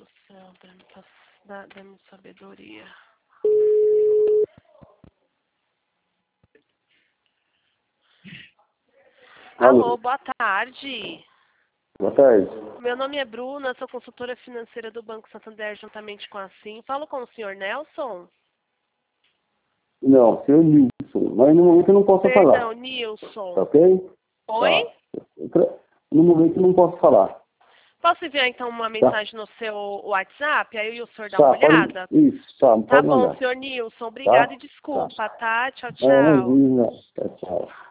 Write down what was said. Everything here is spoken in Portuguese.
do céu, dá-me sabedoria. Alô, boa tarde. Boa tarde. Meu nome é Bruna, sou consultora financeira do Banco Santander, juntamente com a SIM. Falo com o senhor Nelson? Não, senhor Nilson, mas no momento eu não posso falar. Perdão, Nilson. Tá ok? Oi? Tá. No momento eu não posso falar. Posso enviar então uma mensagem no seu WhatsApp? Aí o senhor dá Tá, uma olhada? isso, tá, Tá pode bom, mandar. senhor Nilson. Obrigada e desculpa, tá? Tchau, Não, tchau. imagina. Tchau, tchau.